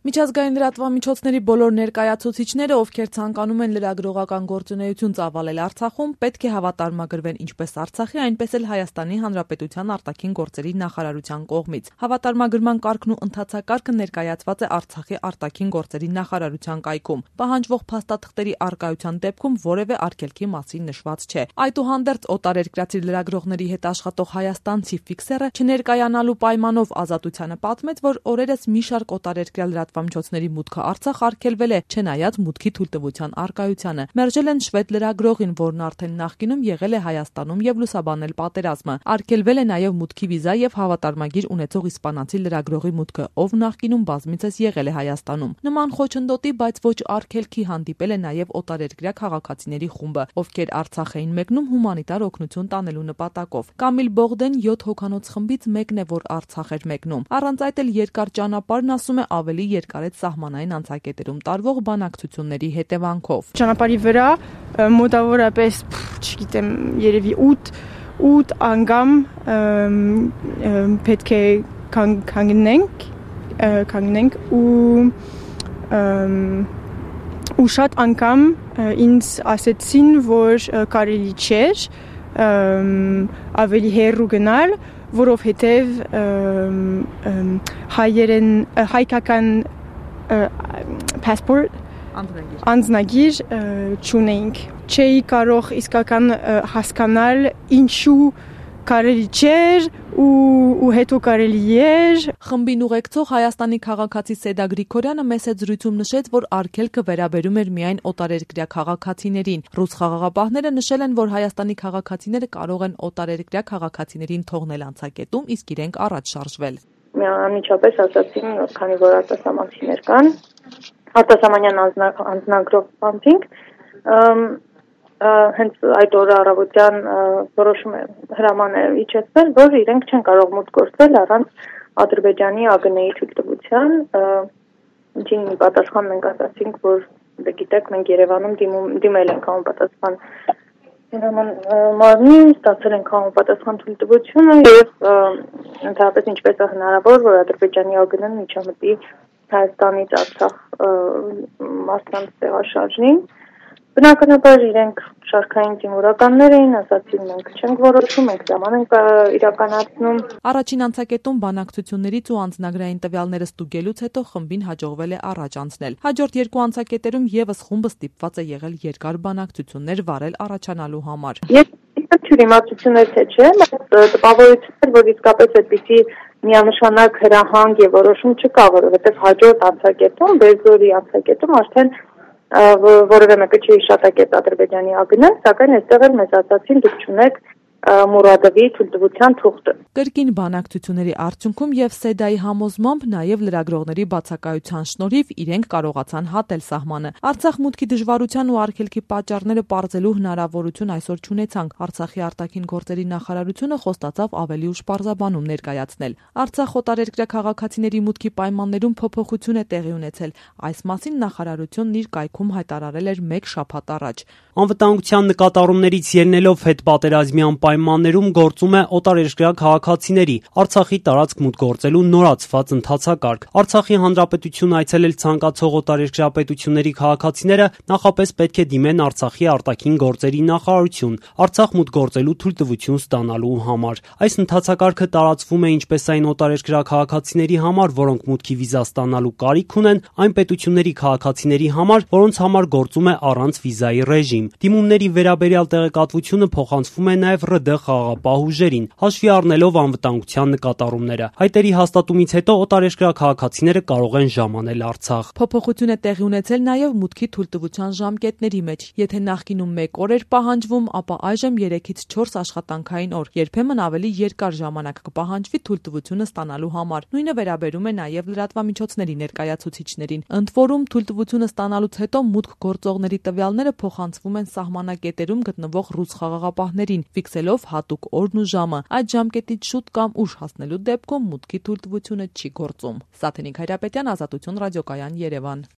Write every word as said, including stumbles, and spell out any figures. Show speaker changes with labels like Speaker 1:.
Speaker 1: Միջազգային լրատվամիջոցների բոլոր ներկայացուցիչները, ովքեր ցանկանում են լրագրողական գործունեություն ծավալել Արցախում, պետք է հավատարմագրվեն ինչպես Արցախի, այնպես էլ Հայաստանի Հանրապետության արտաքին գործերի նախարարության կողմից։ Հավատարմագրման կարգն ու ընթացակարգը ներկայացված է Արցախի արտաքին գործերի նախարարության կայքում։ Պահանջվող փաստաթղթերի առկայության դեպքում որևէ արգելքի մասին նշված չէ։ Այդուհանդերձ օտարերկրացի լրագրողների հետ աշխատող հայաստանցի ֆիքսերը չներկայանալու պայմանով Ազատությանը պատմեց, որ օրերս մի շարք օտարերկրյա լրատվամիջոցների մուտքը Արցախ արգելվել է, չնայած մուտքի թույլտվության առկայությանը։ Մերժել են շվեդ լրագրողին, որն արդեն նախկինում եղել է Հայաստանում եւ լուսաբանել պատերազմը։ Արգելվել է նաեւ մուտքի վիզա եւ հավատարմագիր ունեցող իսպանացի լրագրողի մուտքը, ով նախկինում բազմիցս եղել է Հայաստանում։ Նման խոչընդոտի, բայց ոչ արգելքի հանդիպել է նաեւ օտարերկրյա քաղաքացիների խումբը, ովքեր Արցախ էին մեկնում հումանիտար օգնություն տանելու նպատակով։ Կամիլ Բողդեն յոթ հոգանոց խմբից մեկն է, որ Արցախ էր մեկնում։ Առանց այդ էլ երկար ճանապարհն, ասում է, ավելի երկարեց սահմանային անցակետերում տարվող բանակցությունների հետևանքով։
Speaker 2: Ճանապարհի վրա մոտավորապես, չգիտեմ, երևի ութ անգամ պետք է կանգնենք, կանգնենք ու ու շատ անգամ ինձ ասեցին, որ կարելի չէր ավելի հեռու գնալ, որովհետև հայերեն հայկական passport անձնագիր չունեինք։ Չէի կարող իսկական հասկանալ ինչու կարելի չէր ու հետո կարելի էր։
Speaker 1: Խմբին ուղեկցող Հայաստանի քաղաքացի Սեդա Գրիգորյանը մեծ զրույցում նշեց, որ արգելքը վերաբերում էր միայն օտարերկրյա քաղաքացիներին։ Ռուս խաղաղապահները նշել են, որ Հայաստանի քաղաքացիները կարող են օտարերկրյա քաղաքացիներին թողնել անցակետում, իսկ իրենք առաջ շարժվել։
Speaker 3: Անմիջապես ասացին, քանի որ արտասահմանցիներ կան, արտասահմանյան անձնագրով բանտինք, հենց այդ օրը առավոտյան որոշում է հրաման է իջեցվել, որ իրենք չեն կարող մուտք գործել առանց Ադրբեջանի ԱԳՆ-ի թույլտվության, ինչին պատասխան մենք ասացինք, որ դե գիտեք, մենք Երևանում դիմել ենք համապատասխան մարմնին, ստացել ենք համապատասխան թույլտվությունը եւ ընդհանրապես ինչպես է հնարավոր, որ Ադրբեջանի ԱԳՆ-ն միջամտի Հայաստանից Արցախ մարդկանց տեղաշարժին։ Բնականաբար իրենք շարքային տիմուրականներ էին, ասացին մենք չենք որոշում, մենք ժաման ենք իրականացնում։
Speaker 1: Առաջին անցակետում բանակցություններից ու անձնագրային տվյալները ստուգելուց հետո խմբին հաջողվել է առաջ անցնել։ Հաջորդ երկու անցակետերում եւս խումբը ստիպված է եղել երկար բանակցություններ վարել առաջանալու համար։
Speaker 3: Ես չիմացություններ թե չէ, տպավորություններ, որ իսկապես այդպիսի միանշանակ հրահանգ եւ որոշում չկա, որովհետեւ հաջորդ անցակետում, Բերձորի անցակետում արդեն որևէ մեկը չի հիշատակեց Ադրբեջանի ԱԳՆ-ն, սակայն այստեղ էլ մեզ ասացին դուք չունեք Մուրադովի թույլտվության թուղթը։
Speaker 1: Կրկին բանակցությունների արդյունքում եւ Սեդայի համոզմամբ նաեւ լրագրողների բացակայության շնորհիվ իրենք կարողացան հատել սահմանը։ Արցախ մուտքի դժվարության ու արգելքի պատճառները պարզելու հնարավորություն այսօր չունեցանք։ Արցախի արտաքին գործերի նախարարությունը խոստացավ ավելի ուշ պարզաբանում ներկայացնել։ Արցախ օտարերկրյա քաղաքացիների մուտքի պայմաններում փոփոխություն է տեղի ունեցել։ Այս մասին նախարարությունն իր կայքում հայտարարել էր մեկ շաբաթ առաջ։
Speaker 4: Անվտանգության նկատառումներից ելնելով հետպատերազմյան պայմաններում գործում է օտարերկրյա քաղաքացիների Արցախի տարածք մուտք գործելու նորացված ընթացակարգ։ Արցախի հանրապետություն այցելել ցանկացող օտարերկրյա պետությունների քաղաքացիները նախապես պետք է դիմեն Արցախի արտաքին գործերի նախարարություն Արցախ մուտք գործելու թույլտվություն ստանալու համար։ Այս ընթացակարգը տարածվում է ինչպես այն օտարերկրյա քաղաքացիների համար, որոնք մուտքի վիզա ստանալու կարիք ունեն, այն պետությունների քաղաքացիների համար, որոնց համար գործում է առանց վիզայի ռեժիմ։ Դիմումների վերաբերյալ տեղեկատվությունը փոխանցվում է նաև ՌԴ խաղաղապահ ուժերին, հաշվի առնելով անվտանգության նկատառումները։ Հայտերի հաստատումից հետո օտարերկրյա քաղաքացիները կարող են ժամանել Արցախ։
Speaker 1: Փոփոխություն է տեղի ունեցել նաև մուտքի թույլտվության ժամկետների մեջ։ Եթե նախկինում մեկ օր էր պահանջվում, ապա այժմ երեքից չորս աշխատանքային օր, երբեմն ավելի երկար ժամանակ կպահանջվի թույլտվությունը ստանալու համար։ Նույնը վերաբերում է նաև լրատվամիջոցների ներկայացուցիչներին։ Ընդ որում, թույլտվությունը ստանալուց հետո մուտք գործողների տվյալները փոխանցվում են սահմանակետերում գտնվող ռուս խաղաղապահներին, ֆիքսելով հատուկ օրն ու ժամը։ Այդ ժամկետից շուտ կամ ուշ հասնելու դեպքում մուտքի թույլտվությունը չի գործում։ Սաթենիկ Հայրապետյան, Ազատություն ռադիոկայան, Երևան։